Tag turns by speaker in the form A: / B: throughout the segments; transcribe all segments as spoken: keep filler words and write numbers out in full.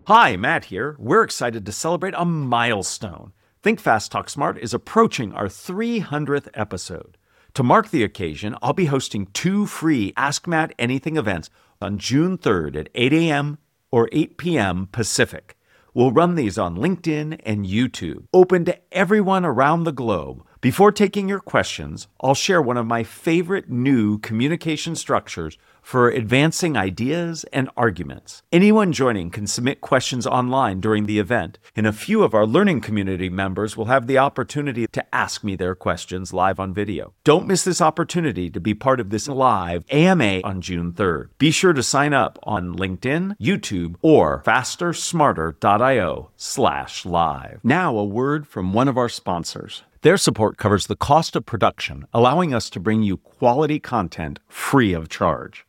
A: Hi, Matt here. We're excited to celebrate a milestone. Think Fast, Talk Smart is approaching our three hundredth episode. To mark the occasion, I'll be hosting two free Ask Matt Anything events on June third at eight a.m. or eight p.m. Pacific. We'll run these on LinkedIn and YouTube, open to everyone around the globe. Before taking your questions, I'll share one of my favorite new communication structures for advancing ideas and arguments. Anyone joining can submit questions online during the event, and a few of our learning community members will have the opportunity to ask me their questions live on video. Don't miss this opportunity to be part of this live A M A on June third. Be sure to sign up on LinkedIn, YouTube, or fastersmarter.io slash live. Now a word from one of our sponsors. Their support covers the cost of production, allowing us to bring you quality content free of charge.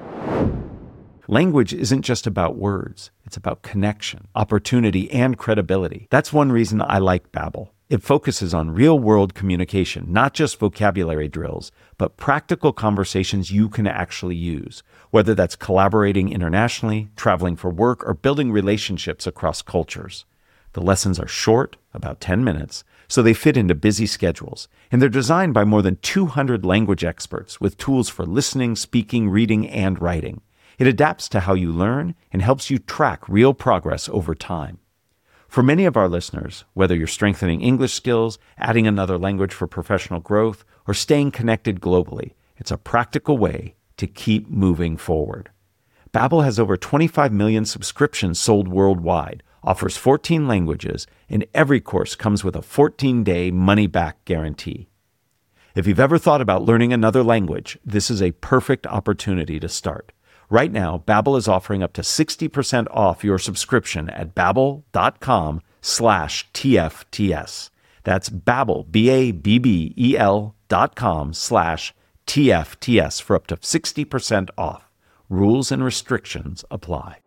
A: Language isn't just about words. It's about connection, opportunity, and credibility. That's one reason I like Babbel. It focuses on real-world communication, not just vocabulary drills, but practical conversations you can actually use, whether that's collaborating internationally, traveling for work, or building relationships across cultures. The lessons are short, about ten minutes, so they fit into busy schedules, and they're designed by more than two hundred language experts with tools for listening, speaking, reading, and writing. It adapts to how you learn and helps you track real progress over time. For many of our listeners, whether you're strengthening English skills, adding another language for professional growth, or staying connected globally, it's a practical way to keep moving forward. Babbel has over twenty-five million subscriptions sold worldwide, offers fourteen languages, and every course comes with a fourteen-day money-back guarantee. If you've ever thought about learning another language, this is a perfect opportunity to start. Right now, Babbel is offering up to sixty percent off your subscription at babbel.com slash TFTS. That's Babbel, B-A-B-B-E-L dot com slash TFTS for up to sixty percent off. Rules and restrictions apply.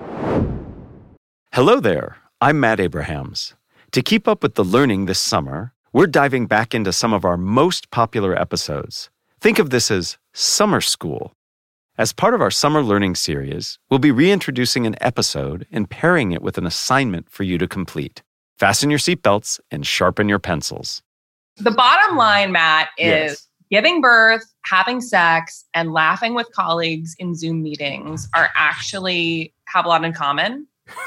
A: Hello there, I'm Matt Abrahams. To keep up with the learning this summer, we're diving back into some of our most popular episodes. Think of this as summer school. As part of our summer learning series, we'll be reintroducing an episode and pairing it with an assignment for you to complete. Fasten your seatbelts and sharpen your pencils.
B: The bottom line, Matt, is
A: Yes.
B: Giving birth, having sex, and laughing with colleagues in Zoom meetings are actually have a lot in common.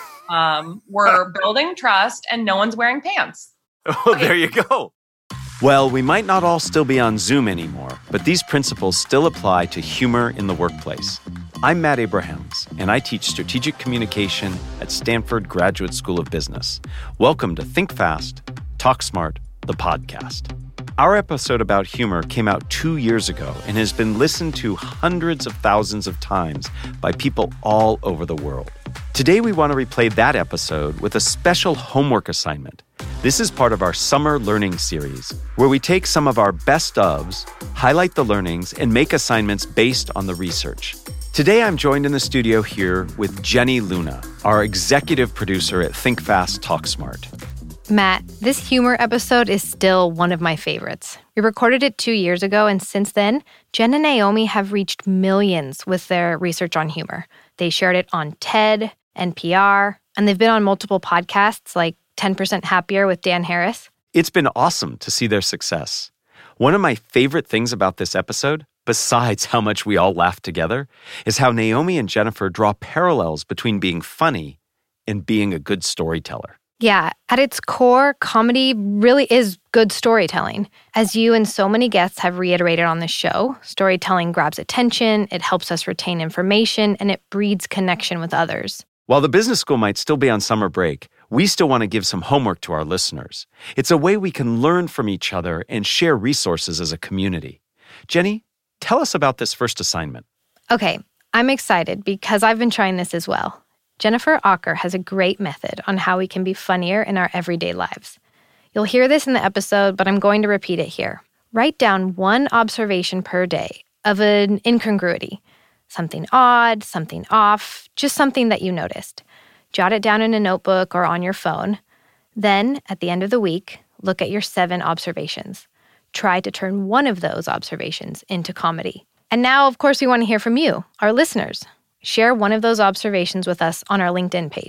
B: Um, we're building trust and no one's wearing pants.
A: Oh, there you go. Well, we might not all still be on Zoom anymore, but these principles still apply to humor in the workplace. I'm Matt Abrahams, and I teach strategic communication at Stanford Graduate School of Business. Welcome to Think Fast, Talk Smart, the podcast. Our episode about humor came out two years ago and has been listened to hundreds of thousands of times by people all over the world. Today, we want to replay that episode with a special homework assignment. This is part of our summer learning series, where we take some of our best ofs, highlight the learnings, and make assignments based on the research. Today, I'm joined in the studio here with Jenny Luna, our executive producer at Think Fast, Talk Smart.
C: Matt, this humor episode is still one of my favorites. We recorded it two years ago, and since then, Jen and Naomi have reached millions with their research on humor. They shared it on TED, N P R, and they've been on multiple podcasts like ten percent Happier with Dan Harris.
A: It's been awesome to see their success. One of my favorite things about this episode, besides how much we all laughed together, is how Naomi and Jennifer draw parallels between being funny and being a good storyteller.
C: Yeah, at its core, comedy really is good storytelling. As you and so many guests have reiterated on this show, storytelling grabs attention, it helps us retain information, and it breeds connection with others.
A: While the business school might still be on summer break, we still want to give some homework to our listeners. It's a way we can learn from each other and share resources as a community. Jenny, tell us about this first assignment.
C: Okay, I'm excited because I've been trying this as well. Jennifer Aaker has a great method on how we can be funnier in our everyday lives. You'll hear this in the episode, but I'm going to repeat it here. Write down one observation per day of an incongruity. Something odd, something off, just something that you noticed. Jot it down in a notebook or on your phone. Then, at the end of the week, look at your seven observations. Try to turn one of those observations into comedy. And now, of course, we want to hear from you, our listeners. Share one of those observations with us on our LinkedIn page.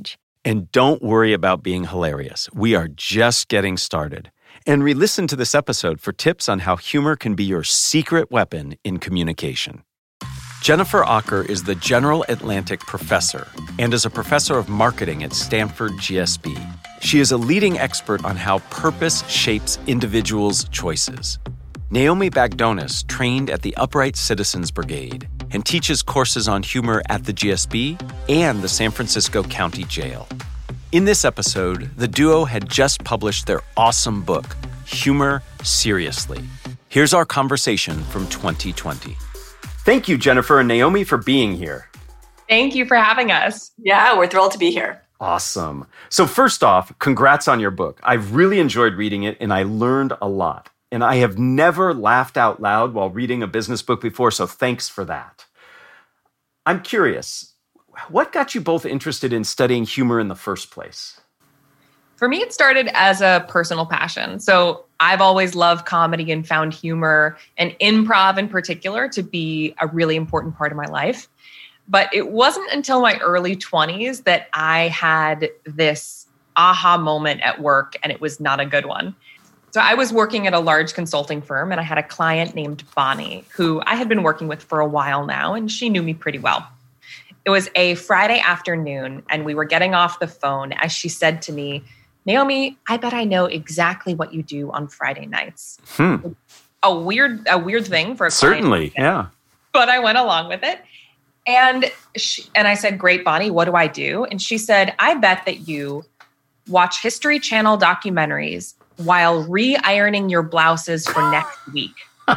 A: And don't worry about being hilarious. We are just getting started. And re-listen to this episode for tips on how humor can be your secret weapon in communication. Jennifer Aaker is the General Atlantic Professor and is a professor of marketing at Stanford G S B. She is a leading expert on how purpose shapes individuals' choices. Naomi Bagdonis trained at the Upright Citizens Brigade and teaches courses on humor at the G S B and the San Francisco County Jail. In this episode, the duo had just published their awesome book, Humor Seriously. Here's our conversation from twenty twenty. Thank you, Jennifer and Naomi, for being here.
B: Thank you for having us.
D: Yeah, we're thrilled to be here.
A: Awesome. So first off, congrats on your book. I've really enjoyed reading it, and I learned a lot. And I have never laughed out loud while reading a business book before, so thanks for that. I'm curious, what got you both interested in studying humor in the first place?
B: For me, it started as a personal passion. So I've always loved comedy and found humor and improv in particular to be a really important part of my life. But it wasn't until my early twenties that I had this aha moment at work, and it was not a good one. So I was working at a large consulting firm, and I had a client named Bonnie, who I had been working with for a while now, and she knew me pretty well. It was a Friday afternoon, and we were getting off the phone as she said to me, "Naomi, I bet I know exactly what you do on Friday nights."
A: Hmm.
B: A weird, a weird thing for a
A: Certainly,
B: client.
A: yeah.
B: But I went along with it. And she, and I said, "Great, Bonnie, what do I do?" And she said, "I bet that you watch History Channel documentaries while re-ironing your blouses for next week."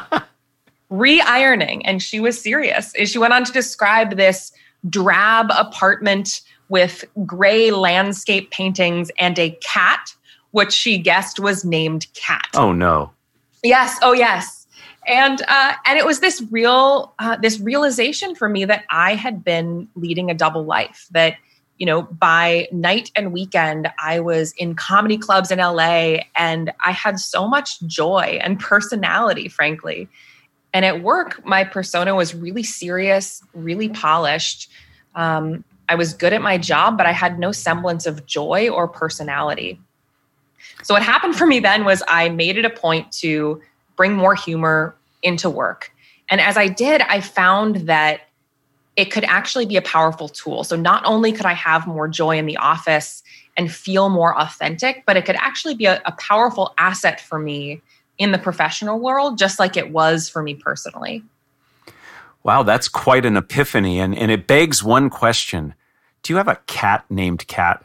B: Re-ironing. And she was serious. And she went on to describe this drab apartment with gray landscape paintings and a cat, which she guessed was named Cat.
A: Oh, no.
B: Yes. Oh, yes. And uh, and it was this real uh, this realization for me that I had been leading a double life, that, you know, by night and weekend, I was in comedy clubs in L A, and I had so much joy and personality, frankly. And at work, my persona was really serious, really polished. Um, I was good at my job, but I had no semblance of joy or personality. So what happened for me then was I made it a point to bring more humor into work. And as I did, I found that it could actually be a powerful tool. So not only could I have more joy in the office and feel more authentic, but it could actually be a, a powerful asset for me in the professional world, just like it was for me personally.
A: Wow, that's quite an epiphany. And, and it begs one question. Do you have a cat named Cat?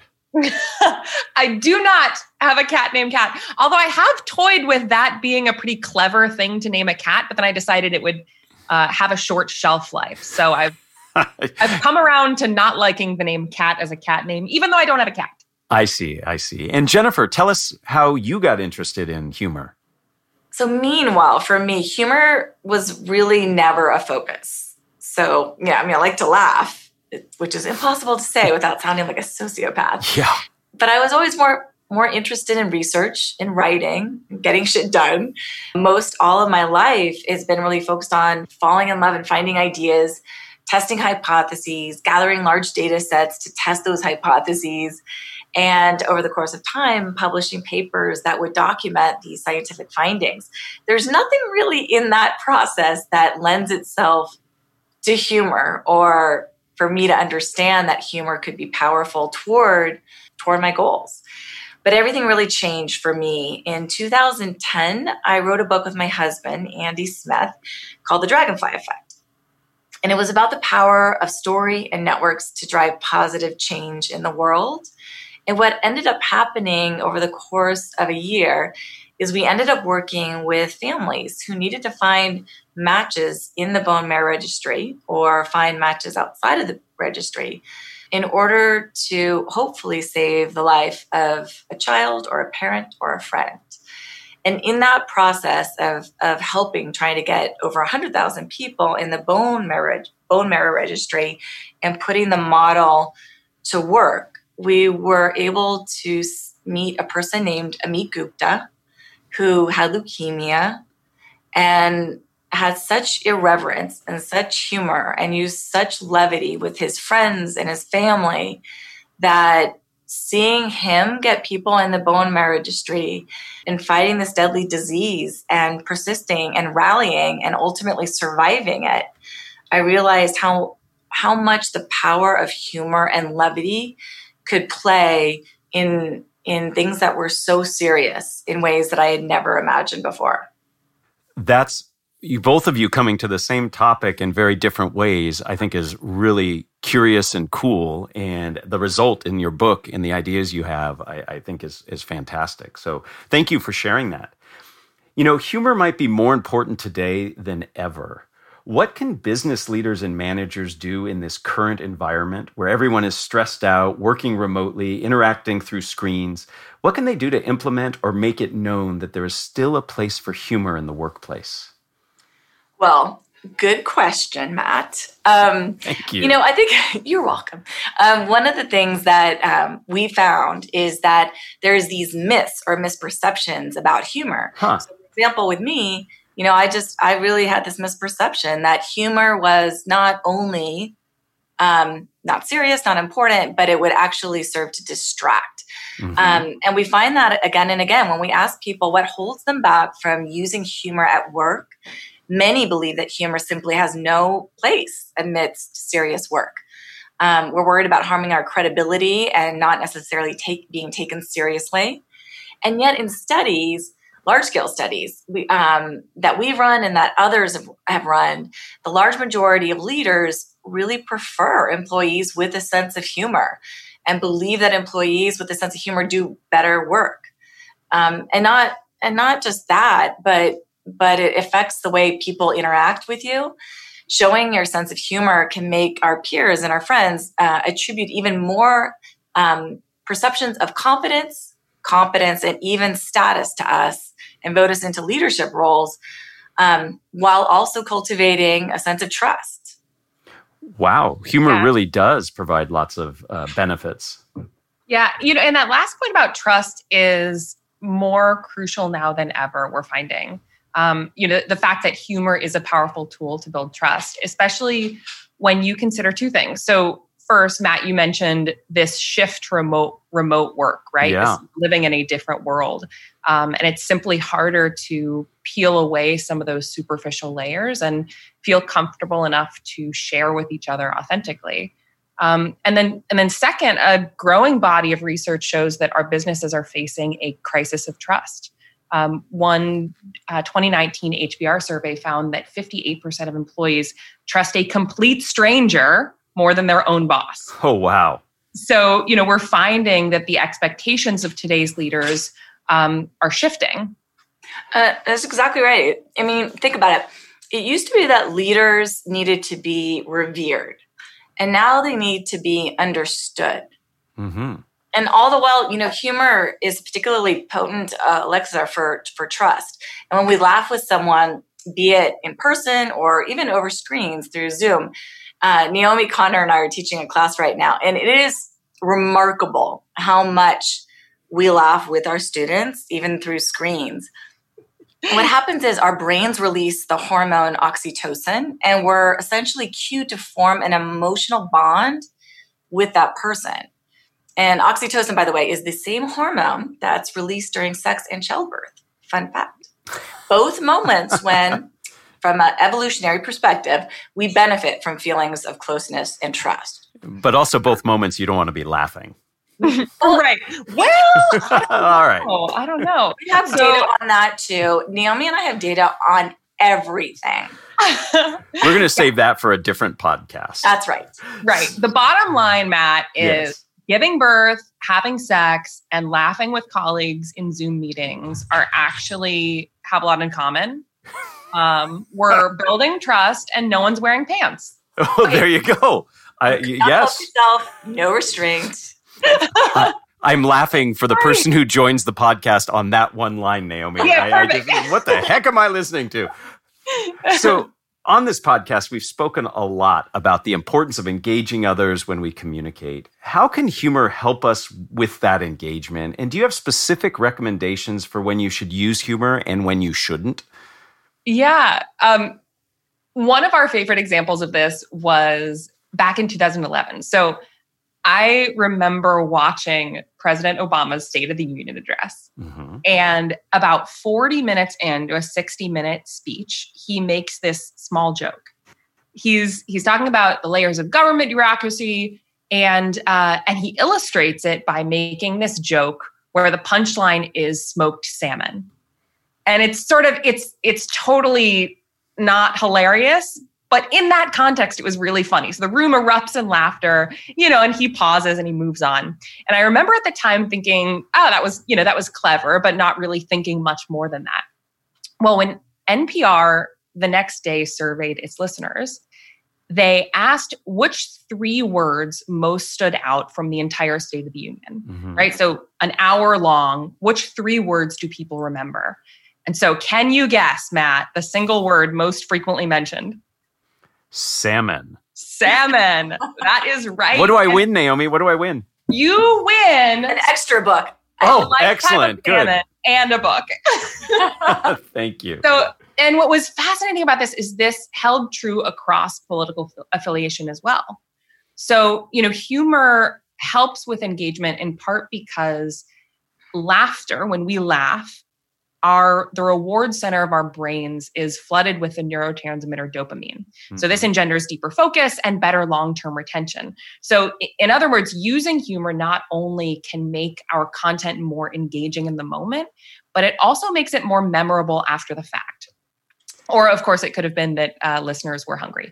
B: I do not have a cat named Cat, although I have toyed with that being a pretty clever thing to name a cat, but then I decided it would uh, have a short shelf life. So I've I've come around to not liking the name Cat as a cat name, even though I don't have a cat.
A: I see, I see. And Jennifer, tell us how you got interested in humor.
D: So meanwhile, for me, humor was really never a focus. So yeah, I mean, I like to laugh, which is impossible to say without sounding like a sociopath.
A: Yeah.
D: But I was always more more interested in research, in writing, getting shit done. Most all of my life has been really focused on falling in love and finding ideas, testing hypotheses, gathering large data sets to test those hypotheses, and over the course of time, publishing papers that would document these scientific findings. There's nothing really in that process that lends itself to humor, or for me to understand that humor could be powerful toward, toward my goals. But everything really changed for me. In two thousand ten, I wrote a book with my husband, Andy Smith, called The Dragonfly Effect. And it was about the power of story and networks to drive positive change in the world. And what ended up happening over the course of a year is we ended up working with families who needed to find matches in the bone marrow registry or find matches outside of the registry in order to hopefully save the life of a child or a parent or a friend. And in that process of, of helping, trying to get over one hundred thousand people in the bone marrow, bone marrow registry and putting the model to work, we were able to meet a person named Amit Gupta, who had leukemia and had such irreverence and such humor and used such levity with his friends and his family that seeing him get people in the bone marrow industry and fighting this deadly disease and persisting and rallying and ultimately surviving it, I realized how how much the power of humor and levity could play in in things that were so serious in ways that I had never imagined before.
A: That's you both of you coming to the same topic in very different ways, I think is really curious and cool. And the result in your book and the ideas you have, I, I think is, is fantastic. So thank you for sharing that. You know, humor might be more important today than ever. What can business leaders and managers do in this current environment where everyone is stressed out, working remotely, interacting through screens? What can they do to implement or make it known that there is still a place for humor in the workplace?
D: Well, good question, Matt. Um,
A: Thank you.
D: You know, I think you're welcome. Um, one of the things that um, we found is that there's these myths or misperceptions about humor.
A: Huh.
D: So, for example, with me, you know, I just, I really had this misperception that humor was not only um, not serious, not important, but it would actually serve to distract. Mm-hmm. Um, and we find that again and again when we ask people what holds them back from using humor at work. Many believe that humor simply has no place amidst serious work. Um, we're worried about harming our credibility and not necessarily take, being taken seriously. And yet in studies, large-scale studies we, um, that we've run and that others have, have run, the large majority of leaders really prefer employees with a sense of humor and believe that employees with a sense of humor do better work. Um, and not and not just that, but but it affects the way people interact with you. Showing your sense of humor can make our peers and our friends uh, attribute even more um, perceptions of confidence, competence, and even status to us and vote us into leadership roles, um, while also cultivating a sense of trust.
A: Wow. Humor
B: yeah.
A: really does provide lots of uh, benefits.
B: Yeah. You know, and that last point about trust is more crucial now than ever, we're finding. Um, you know, the fact that humor is a powerful tool to build trust, especially when you consider two things. So first, Matt, you mentioned this shift to remote remote work, right?
A: Yeah.
B: This living in a different world. Um, and it's simply harder to peel away some of those superficial layers and feel comfortable enough to share with each other authentically. Um, and then, and then second, a growing body of research shows that our businesses are facing a crisis of trust. Um, one uh, twenty nineteen H B R survey found that fifty-eight percent of employees trust a complete stranger more than their own boss.
A: Oh, wow.
B: So, you know, we're finding that the expectations of today's leaders um, are shifting.
D: Uh, that's exactly right. I mean, think about it. It used to be that leaders needed to be revered, and now they need to be understood.
A: Mm-hmm.
D: And all the while, you know, humor is particularly potent uh, elixir for, for trust. And when we laugh with someone, be it in person or even over screens through Zoom, uh, Naomi Connor and I are teaching a class right now. And it is remarkable how much we laugh with our students, even through screens. What happens is our brains release the hormone oxytocin, and we're essentially cued to form an emotional bond with that person. And oxytocin, by the way, is the same hormone that's released during sex and childbirth. Fun fact. Both moments when, from an evolutionary perspective, we benefit from feelings of closeness and trust.
A: But also both moments you don't want to be laughing.
B: Right. Well, I
A: all right.
B: know. I don't know.
D: We have
B: So-
D: data on that too. Naomi and I have data on everything.
A: We're going to save that for a different podcast.
D: That's right.
B: Right. The bottom line, Matt, is
A: Yes.
B: giving birth, having sex, and laughing with colleagues in Zoom meetings are actually have a lot in common. Um, we're building trust, and no one's wearing pants.
A: Oh, there you go. I, y-
D: Now
A: yes.
D: help yourself, no restraint.
A: I, I'm laughing for the person who joins the podcast on that one line, Naomi.
B: Yeah,
A: I, I
B: perfect.
A: just, what the heck am I listening to? So on this podcast, we've spoken a lot about the importance of engaging others when we communicate. How can humor help us with that engagement? And do you have specific recommendations for when you should use humor and when you shouldn't?
B: Yeah. Um, one of our favorite examples of this was back in two thousand eleven. So I remember watching President Obama's State of the Union address. Mm-hmm. And about forty minutes into a sixty minute speech, he makes this small joke. He's he's talking about the layers of government bureaucracy, and uh, and he illustrates it by making this joke where the punchline is smoked salmon. And it's sort of, it's it's totally not hilarious, but in that context, it was really funny. So the room erupts in laughter, you know, and he pauses and he moves on. And I remember at the time thinking, oh, that was, you know, that was clever, but not really thinking much more than that. Well, when N P R the next day surveyed its listeners, they asked which three words most stood out from the entire State of the Union, mm-hmm. right? So an hour long, which three words do people remember? And so can you guess, Matt, the single word most frequently mentioned?
A: Salmon.
B: Salmon. That is right.
A: What do I win, Naomi? What do I win?
B: You win
D: an extra book.
A: Oh, excellent. Good.
B: And a book.
A: Thank you.
B: So, and what was fascinating about this is this held true across political affiliation as well. So, you know, humor helps with engagement in part because laughter, when we laugh, Our, the reward center of our brains is flooded with the neurotransmitter dopamine. Mm-hmm. So this engenders deeper focus and better long-term retention. So in other words, using humor not only can make our content more engaging in the moment, but it also makes it more memorable after the fact. Or of course, it could have been that uh, listeners were hungry.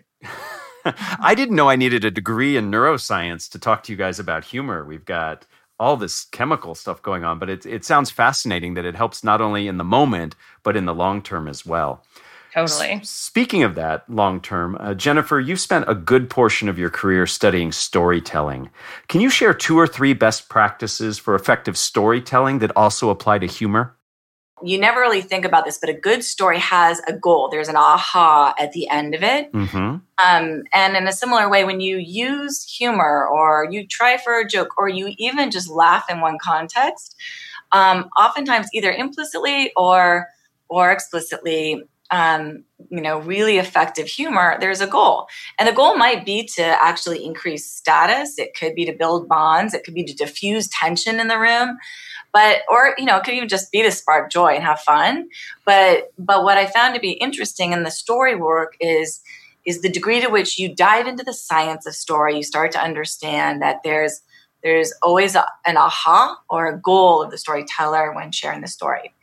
A: I didn't know I needed a degree in neuroscience to talk to you guys about humor. We've got all this chemical stuff going on, but it it sounds fascinating that it helps not only in the moment, but in the long term as well.
B: Totally.
A: S- speaking of that long term, uh, Jennifer, you spent a good portion of your career studying storytelling. Can you share two or three best practices for effective storytelling that also apply to humor?
D: You never really think about this, but a good story has a goal. There's an aha at the end of it. Mm-hmm. Um, and in a similar way, when you use humor or you try for a joke or you even just laugh in one context, um, oftentimes either implicitly or or explicitly, um, you know, really effective humor, there's a goal. And the goal might be to actually increase status. It could be to build bonds. It could be to diffuse tension in the room. But, or, you know, it could even just be to spark joy and have fun. But, but what I found to be interesting in the story work is, is the degree to which you dive into the science of story. You start to understand that there's, there's always a, an aha or a goal of the storyteller when sharing the story.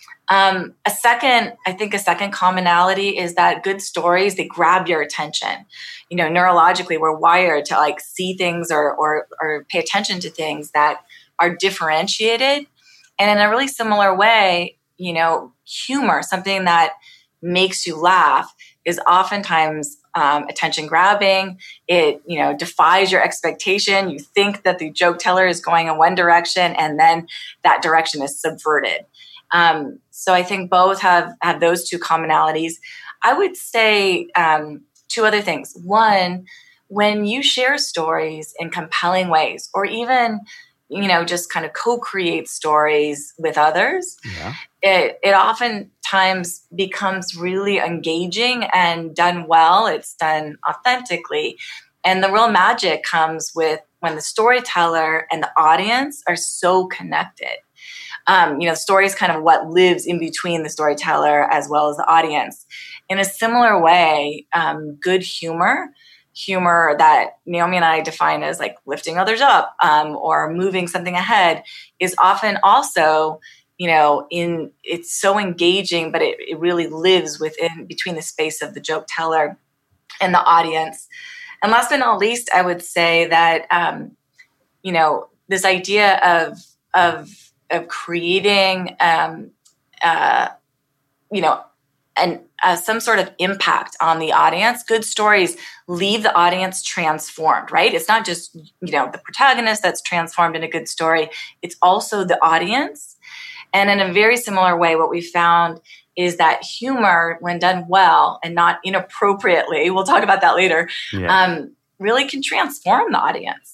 D: Um, a second, I think a second commonality is that good stories, they grab your attention. You know, neurologically, we're wired to like see things or, or, or pay attention to things that are differentiated. And in a really similar way, you know, humor, something that makes you laugh, is oftentimes um, attention grabbing. It, you know, defies your expectation. You think that the joke teller is going in one direction and then that direction is subverted. Um, so I think both have, have those two commonalities. I would say um, two other things. One, when you share stories in compelling ways, or even you know, just kind of co-create stories with others, yeah. it, it oftentimes becomes really engaging and done well. It's done authentically. And the real magic comes with when the storyteller and the audience are so connected. Um, you know, story is kind of what lives in between the storyteller as well as the audience. In a similar way, um, good humor humor that Naomi and I define as like lifting others up um, or moving something ahead is often also, you know, in it's so engaging, but it, it really lives within between the space of the joke teller and the audience. And last but not least, I would say that, um, you know, this idea of, of, of creating, um, uh, you know, and uh, some sort of impact on the audience. Good stories leave the audience transformed, right? It's not just, you know, the protagonist that's transformed in a good story. It's also the audience. And in a very similar way, what we found is that humor, when done well and not inappropriately, we'll talk about that later, yeah. um, really can transform the audience.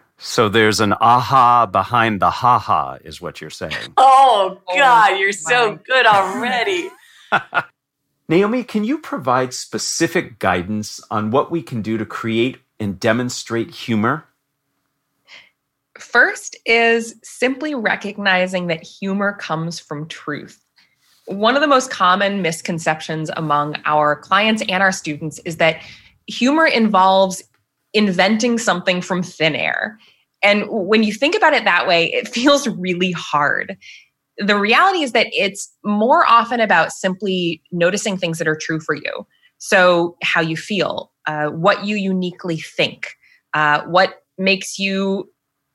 A: So there's an aha behind the ha-ha is what you're saying.
D: Oh, God, you're so good already.
A: Naomi, can you provide specific guidance on what we can do to create and demonstrate humor?
B: first is simply recognizing that humor comes from truth. One of the most common misconceptions among our clients and our students is that humor involves inventing something from thin air. And when you think about it that way, it feels really hard. The reality is that it's more often about simply noticing things that are true for you. So how you feel, uh, what you uniquely think, uh, what makes you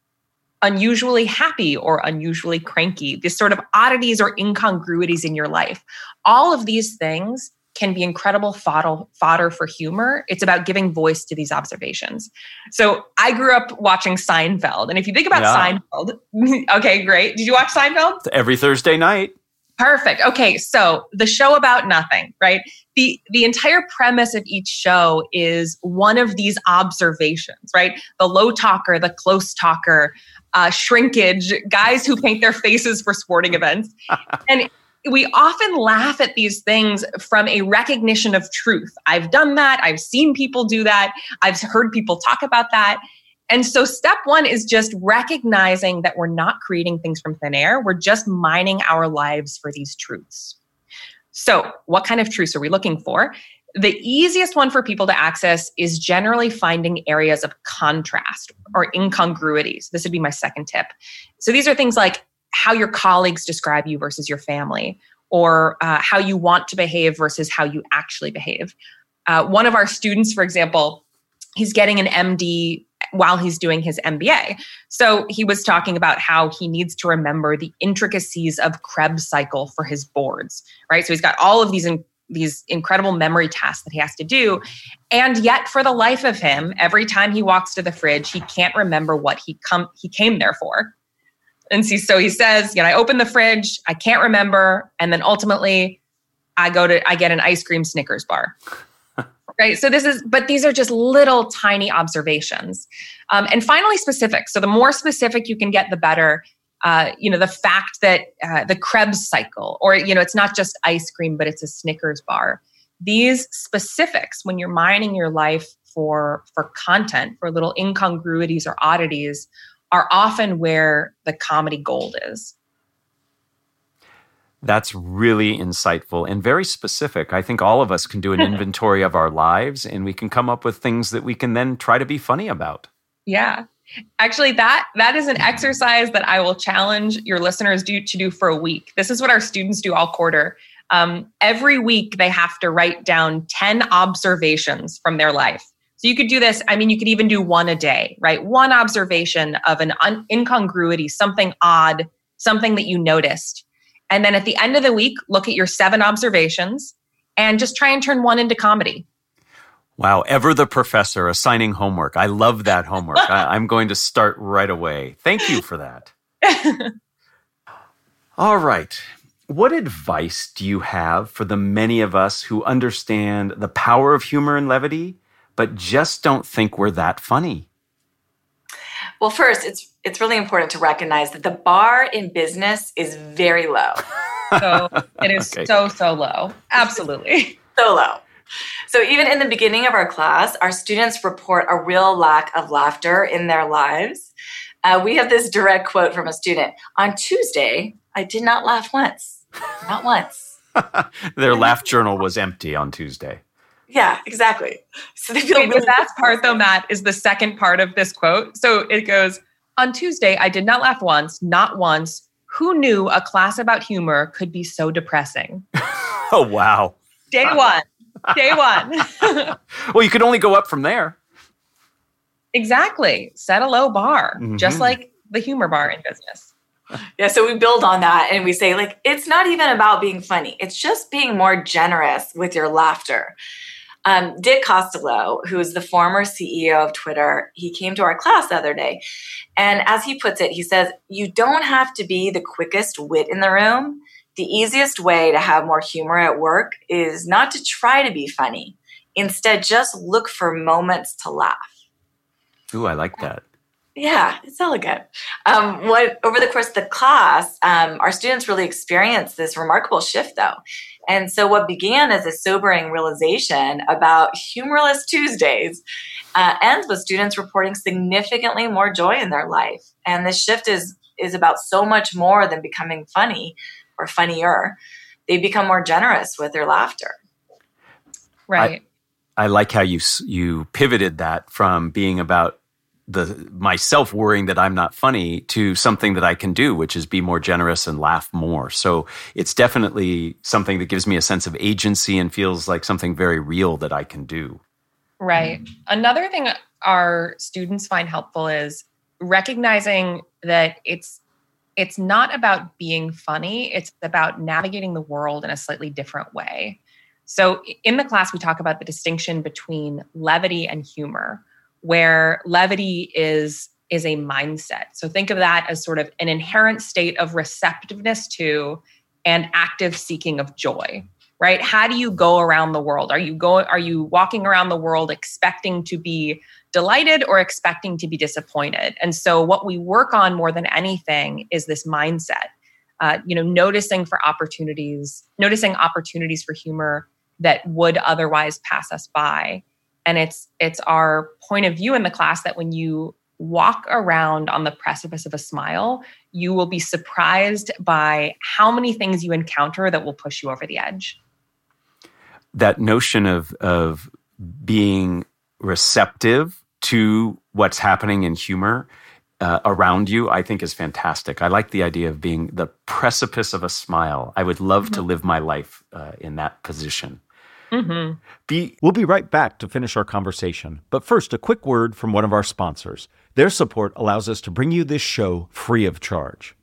B: unusually happy or unusually cranky, this sort of oddities or incongruities in your life. All of these things can be incredible fodder, fodder for humor. It's about giving voice to these observations. So I grew up watching Seinfeld. And if you think about yeah. Seinfeld, okay, great. Did you watch Seinfeld?
A: Every Thursday night.
B: Perfect. Okay, so the show about nothing, right? The the entire premise of each show is one of these observations, right? The low talker, the close talker, uh, shrinkage, guys who paint their faces for sporting events. And we often laugh at these things from a recognition of truth. I've done that. I've seen people do that. I've heard people talk about that. And so step one is just recognizing that we're not creating things from thin air. We're just mining our lives for these truths. So what kind of truths are we looking for? The easiest one for people to access is generally finding areas of contrast or incongruities. This would be my second tip. So these are things like how your colleagues describe you versus your family, or uh, how you want to behave versus how you actually behave. Uh, one of our students, for example, he's getting an M D while he's doing his M B A. So he was talking about how he needs to remember the intricacies of Krebs cycle for his boards, right? So he's got all of these in, these incredible memory tasks that he has to do. And yet for the life of him, every time he walks to the fridge, he can't remember what he come he came there for. And see, so he says, you know, I open the fridge, I can't remember. And then ultimately I go to, I get an ice cream Snickers bar. Right. So this is, but these are just little tiny observations. Um, and finally, specific. So the more specific you can get, the better. Uh, you know, the fact that uh, the Krebs cycle, or, you know, it's not just ice cream, but it's a Snickers bar. These specifics, when you're mining your life for, for content, for little incongruities or oddities, are often where the comedy gold is.
A: That's really insightful and very specific. I think all of us can do an inventory of our lives, and we can come up with things that we can then try to be funny about.
B: Yeah. Actually, that that is an exercise that I will challenge your listeners do, to do for a week. This is what our students do all quarter. Um, every week, they have to write down ten observations from their life. So you could do this. I mean, you could even do one a day, right? One observation of an un- incongruity, something odd, something that you noticed. And then at the end of the week, look at your seven observations and just try and turn one into comedy.
A: Wow. Ever the professor assigning homework. I love that homework. I, I'm going to start right away. Thank you for that. All right. What advice do you have for the many of us who understand the power of humor and levity, but just don't think we're that funny?
D: Well, first, it's it's really important to recognize that the bar in business is very low.
B: So it is okay. so, so low. Absolutely.
D: So low. So even in the beginning of our class, our students report a real lack of laughter in their lives. Uh, we have this direct quote from a student. On Tuesday, I did not laugh once. Not once.
A: Their laugh journal was empty on Tuesday.
D: Yeah, exactly. So they feel
B: Wait,
D: really
B: the best part, though, Matt, is the second part of this quote. So it goes, on Tuesday, I did not laugh once, not once. Who knew a class about humor could be so depressing?
A: Oh, wow.
B: Day one. Day one.
A: Well, you could only go up from there.
B: Exactly. Set a low bar, mm-hmm. just like the humor bar in business.
D: Yeah, so we build on that and we say, like, it's not even about being funny. It's just being more generous with your laughter. Um, Dick Costolo, who is the former C E O of Twitter, he came to our class the other day. And as he puts it, he says, you don't have to be the quickest wit in the room. The easiest way to have more humor at work is not to try to be funny. Instead, just look for moments to laugh.
A: Ooh, I like that.
D: Yeah, it's elegant. Um, what over the course of the class, um, our students really experienced this remarkable shift, though. And so, what began as a sobering realization about humorless Tuesdays uh, ends with students reporting significantly more joy in their life. And this shift is is about so much more than becoming funny or funnier. They become more generous with their laughter.
B: Right.
A: I, I like how you you pivoted that from being about the myself worrying that I'm not funny to something that I can do, which is be more generous and laugh more. So it's definitely something that gives me a sense of agency and feels like something very real that I can do.
B: Right. Another thing our students find helpful is recognizing that it's it's not about being funny. It's about navigating the world in a slightly different way. So in the class, we talk about the distinction between levity and humor, where levity is, is a mindset. So think of that as sort of an inherent state of receptiveness to and active seeking of joy, right? How do you go around the world? Are you going, are you walking around the world expecting to be delighted or expecting to be disappointed? And so what we work on more than anything is this mindset, uh, you know, noticing for opportunities, noticing opportunities for humor that would otherwise pass us by. And it's it's our point of view in the class that when you walk around on the precipice of a smile, you will be surprised by how many things you encounter that will push you over the edge.
A: That notion of of being receptive to what's happening in humor uh, around you, I think is fantastic. I like the idea of being the precipice of a smile. I would love mm-hmm. to live my life uh, in that position.
B: Mm-hmm.
A: Be, we'll be right back to finish our conversation. But first, a quick word from one of our sponsors. Their support allows us to bring you this show free of charge.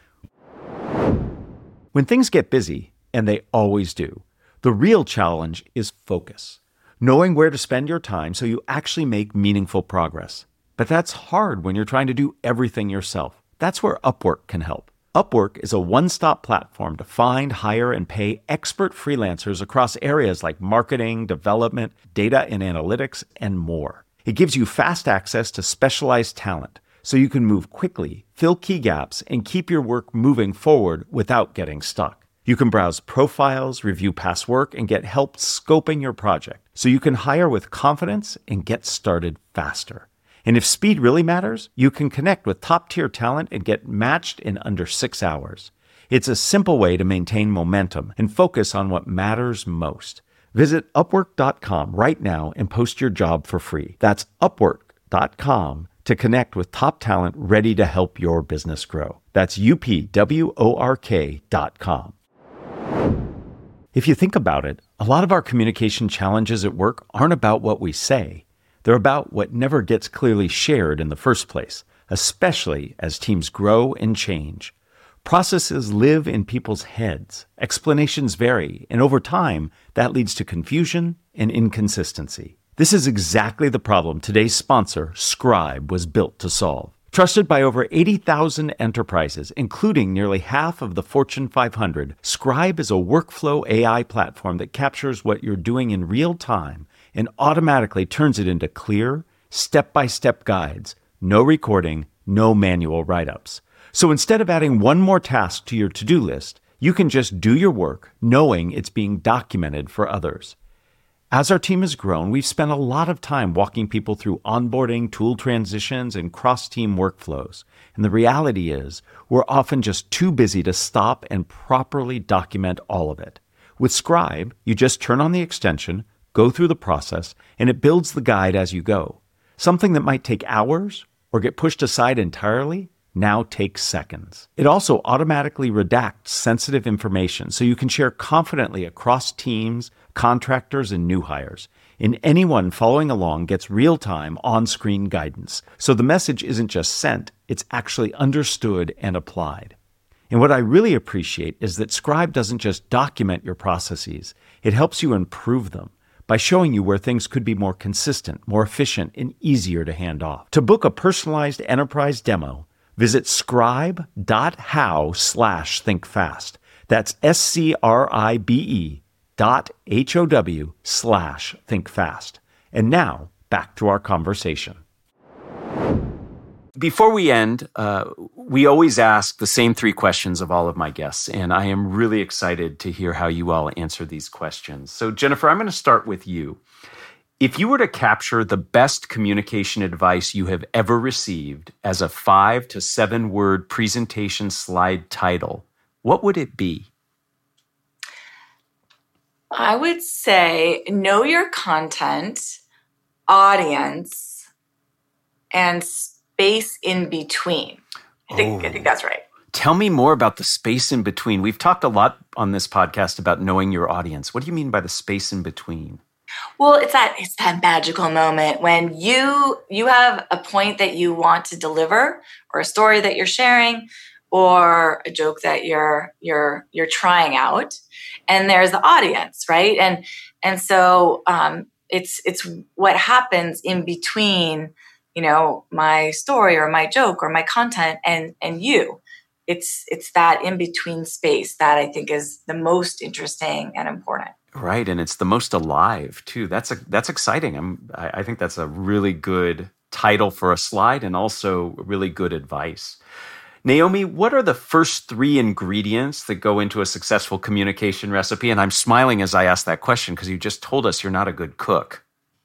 A: When things get busy, and they always do, the real challenge is focus. Knowing where to spend your time so you actually make meaningful progress. But that's hard when you're trying to do everything yourself. That's where Upwork can help. Upwork is a one-stop platform to find, hire, and pay expert freelancers across areas like marketing, development, data and analytics, and more. It gives you fast access to specialized talent, so you can move quickly, fill key gaps, and keep your work moving forward without getting stuck. You can browse profiles, review past work, and get help scoping your project, so you can hire with confidence and get started faster. And if speed really matters, you can connect with top-tier talent and get matched in under six hours. It's a simple way to maintain momentum and focus on what matters most. Visit upwork dot com right now and post your job for free. That's upwork dot com to connect with top talent ready to help your business grow. That's U P W O R K dot com. If you think about it, a lot of our communication challenges at work aren't about what we say. They're about what never gets clearly shared in the first place, especially as teams grow and change. Processes live in people's heads, explanations vary, and over time, that leads to confusion and inconsistency. This is exactly the problem today's sponsor, Scribe, was built to solve. Trusted by over eighty thousand enterprises, including nearly half of the Fortune five hundred, Scribe is a workflow A I platform that captures what you're doing in real time and automatically turns it into clear, step-by-step guides. No recording, no manual write-ups. So instead of adding one more task to your to-do list, you can just do your work knowing it's being documented for others. As our team has grown, we've spent a lot of time walking people through onboarding, tool transitions, and cross-team workflows. And the reality is, we're often just too busy to stop and properly document all of it. With Scribe, you just turn on the extension, go through the process, and it builds the guide as you go. Something that might take hours or get pushed aside entirely now takes seconds. It also automatically redacts sensitive information so you can share confidently across teams, contractors, and new hires. And anyone following along gets real-time on-screen guidance. So the message isn't just sent, it's actually understood and applied. And what I really appreciate is that Scribe doesn't just document your processes, it helps you improve them by showing you where things could be more consistent, more efficient, and easier to hand off. To book a personalized enterprise demo, visit scribe.how slash thinkfast. That's S-C-R-I-B-E dot H-O-W slash thinkfast. And now, back to our conversation. Before we end, uh, we always ask the same three questions of all of my guests, and I am really excited to hear how you all answer these questions. So, Jennifer, I'm going to start with you. If you were to capture the best communication advice you have ever received as a five to seven word presentation slide title, what would it be?
D: I would say know your content, audience, and space in between. I think, oh. I think that's right.
A: Tell me more about the space in between. We've talked a lot on this podcast about knowing your audience. What do you mean by the space in between?
D: Well, it's that it's that magical moment when you you have a point that you want to deliver, or a story that you're sharing, or a joke that you're you're you're trying out, and there's the audience, right? And and so um, it's it's what happens in between, you know, my story or my joke or my content and and you. It's it's that in between space that I think is the most interesting and important.
A: Right, and it's the most alive too. That's a that's exciting. I'm I, I think that's a really good title for a slide, and also really good advice. Naomi, what are the first three ingredients that go into a successful communication recipe? And I'm smiling as I ask that question because you just told us you're not a good cook.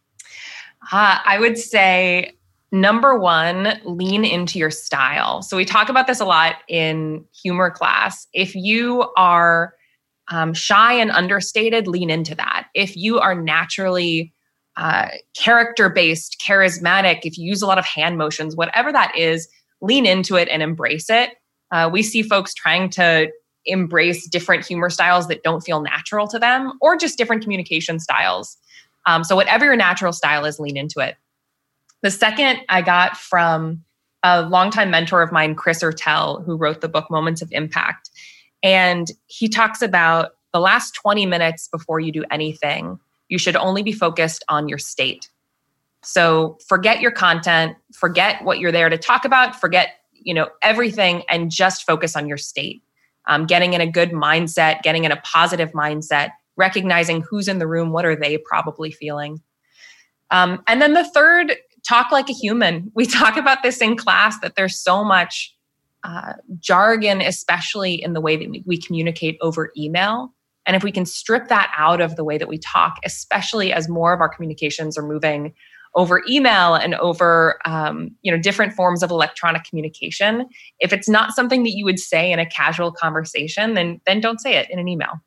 B: Uh, I would say number one, lean into your style. So we talk about this a lot in humor class. If you are Um, shy and understated, lean into that. If you are naturally uh, character-based, charismatic, if you use a lot of hand motions, whatever that is, lean into it and embrace it. Uh, we see folks trying to embrace different humor styles that don't feel natural to them, or just different communication styles. Um, so whatever your natural style is, lean into it. The second I got from a longtime mentor of mine, Chris Ertel, who wrote the book Moments of Impact. And he talks about the last twenty minutes before you do anything, you should only be focused on your state. So forget your content, forget what you're there to talk about, forget, you know, everything, and just focus on your state. Um, getting in a good mindset, getting in a positive mindset, recognizing who's in the room, what are they probably feeling. Um, and then the third, talk like a human. We talk about this in class, that there's so much Uh, jargon, especially in the way that we, we communicate over email. And if we can strip that out of the way that we talk, especially as more of our communications are moving over email and over um, you know, different forms of electronic communication, if it's not something that you would say in a casual conversation, then then don't say it in an email.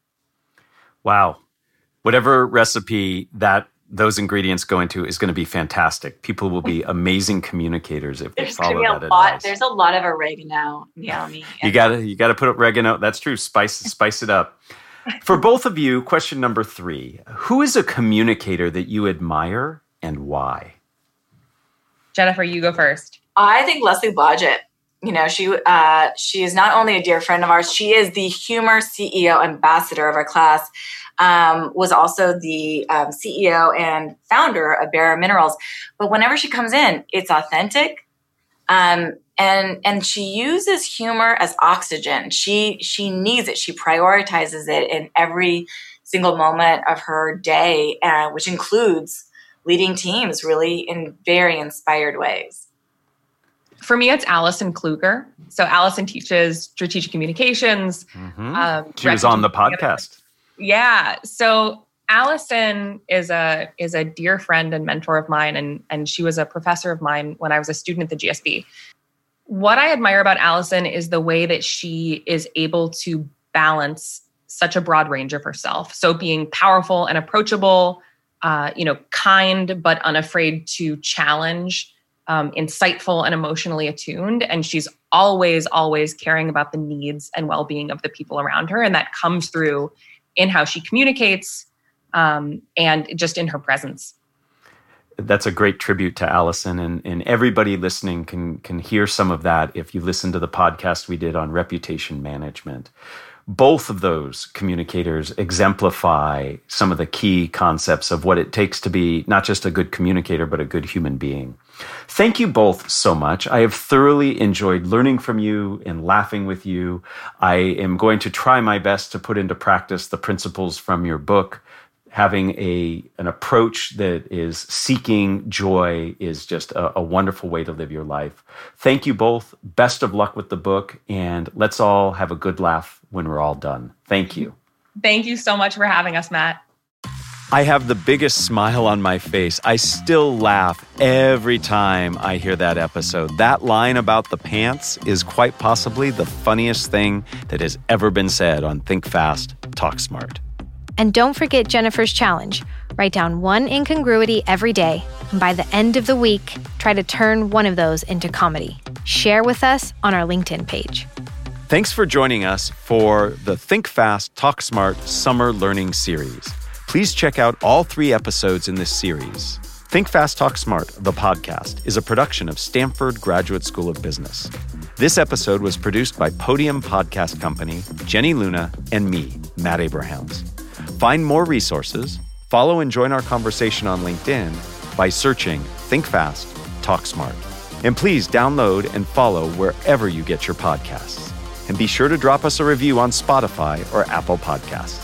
A: Wow. Whatever recipe that those ingredients go into is going to be fantastic. People will be amazing communicators if they
D: there's
A: follow
D: gonna be
A: that
D: a lot,
A: advice.
D: There's a lot of oregano, Naomi.
A: you gotta you gotta put oregano. That's true. Spice spice it up. For both of you, question number three: who is a communicator that you admire and why?
B: Jennifer, you go first.
D: I think Leslie Blodgett. You know, she uh, she is not only a dear friend of ours, she is the humor C E O ambassador of our class. Um, was also the um, C E O and founder of Bare Minerals. But whenever she comes in, it's authentic, um, and and she uses humor as oxygen. She she needs it. She prioritizes it in every single moment of her day, uh, which includes leading teams really in very inspired ways.
B: For me, it's Allison Kluger. So Allison teaches strategic communications.
A: Mm-hmm.
B: Um,
A: she was on the podcast.
B: Yeah. So Allison is a is a dear friend and mentor of mine, and and she was a professor of mine when I was a student at the G S B. What I admire about Allison is the way that she is able to balance such a broad range of herself. So being powerful and approachable, uh, you know, kind but unafraid to challenge, um, insightful and emotionally attuned, and she's always always caring about the needs and well-being of the people around her, and that comes through in how she communicates, um, and just in her presence.
A: That's a great tribute to Allison, and, and everybody listening can can hear some of that if you listen to the podcast we did on reputation management. Both of those communicators exemplify some of the key concepts of what it takes to be not just a good communicator, but a good human being. Thank you both so much. I have thoroughly enjoyed learning from you and laughing with you. I am going to try my best to put into practice the principles from your book. having a an approach that is seeking joy is just a, a wonderful way to live your life. Thank you both. Best of luck with the book, and let's all have a good laugh when we're all done. Thank you.
B: Thank you so much for having us, Matt.
A: I have the biggest smile on my face. I still laugh every time I hear that episode. That line about the pants is quite possibly the funniest thing that has ever been said on Think Fast, Talk Smart.
C: And don't forget Jennifer's challenge. Write down one incongruity every day, and by the end of the week, try to turn one of those into comedy. Share with us on our LinkedIn page.
A: Thanks for joining us for the Think Fast, Talk Smart Summer Learning Series. Please check out all three episodes in this series. Think Fast, Talk Smart, the podcast, is a production of Stanford Graduate School of Business. This episode was produced by Podium Podcast Company, Jenny Luna, and me, Matt Abrahams. Find more resources, follow and join our conversation on LinkedIn by searching Think Fast, Talk Smart. And please download and follow wherever you get your podcasts. And be sure to drop us a review on Spotify or Apple Podcasts.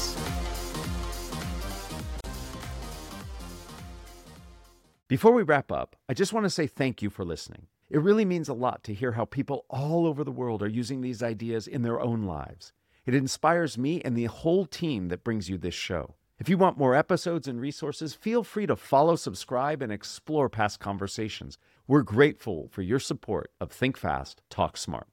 A: Before we wrap up, I just want to say thank you for listening. It really means a lot to hear how people all over the world are using these ideas in their own lives. It inspires me and the whole team that brings you this show. If you want more episodes and resources, feel free to follow, subscribe, and explore past conversations. We're grateful for your support of Think Fast, Talk Smart.